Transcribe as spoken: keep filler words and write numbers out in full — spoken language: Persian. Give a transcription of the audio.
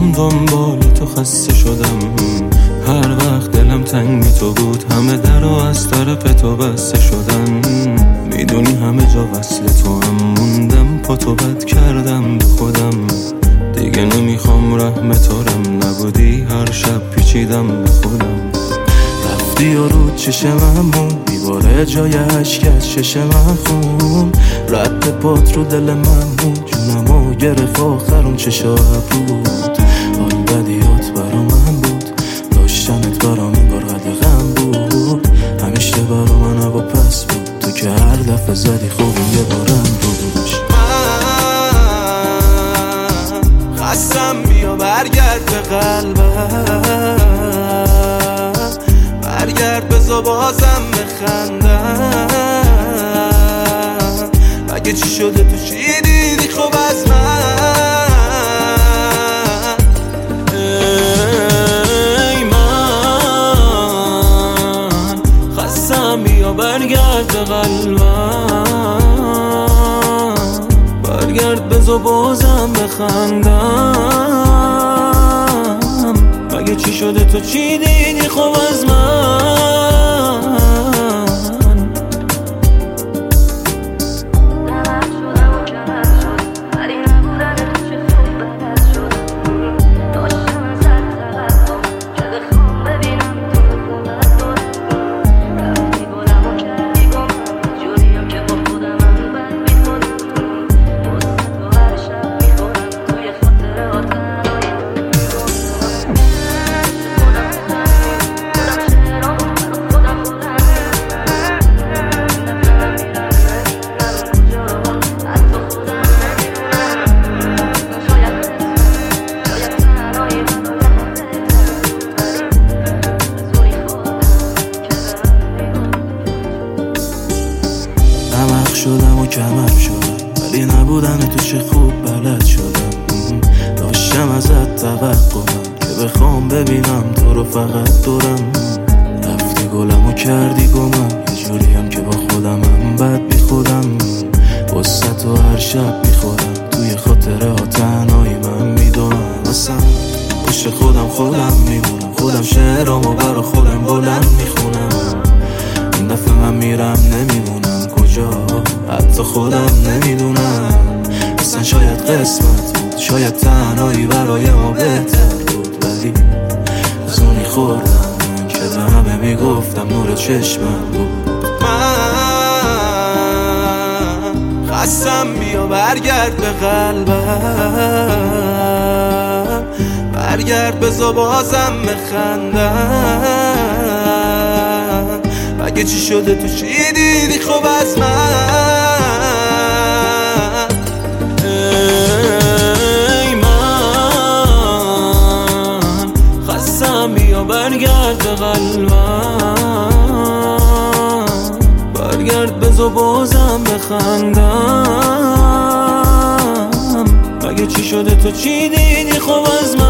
میام دنبال تو خسته شدم، هر وقت دلم تنگ بی تو بود همه در و از طرف تو بسته شدن. میدونی همه جا وصل تو هم موندم، پا تو بد کردم به خودم، دیگه نمیخوام رحم تورم نبودی، هر شب پیچیدم به خودم. رفتی و رو چشم همون بیباره جای عشق از چشم خون، رد پات رو دل من بود، جونمو گرفت آخر اون چشا بود. حال بدیات برا من بود، داشتنت برام انگار قدغن بود، همیشه برا من هوا پس بود، تو که هر دفعه زدی خوبم یه بارم روش. من خستم بیا برگرد به قلبم، برگرد بزا بازم بخندم. اگه چی شده تو چی دیدی خوب از من؟ ای من خستم بیا برگرد به قلبم، برگرد بزا بازم بخندم. اگه چی شده تو چی دیدی خوب از من؟ شدم و کمر شدم ولی نبودن تو چه خوب بلد شدم. داشتم ازت توقعم که بخوام ببینم تو رو فقط دورم. رفتی گلم و کردی گمم، یه جوریم که با خودمم بد بی خودم. واسه تو هر شب میخورم، توی خاطره ها تنهایی من میدونم. واسم پشت خودم خودم میمونم، خودم شعرامو برا خودم بلند میخونم. این دفعه من میرم نمیمونم کجا، حتی خودم نمیدونم. اصلا شاید قسمت بود، شاید تنهایی برای ما بهتر بود، ولی از اونی خوردم که به همه میگفتم نور چشمم بود. من خستم بیا برگرد به قلبم، برگرد بزا بازم بخندم. اگه چی شده تو چی دیدی خوب از من؟ ای من خستم بیا برگرد به قلبم، برگرد بزا بازم بخندم. اگه چی شده تو چی دیدی خوب از من؟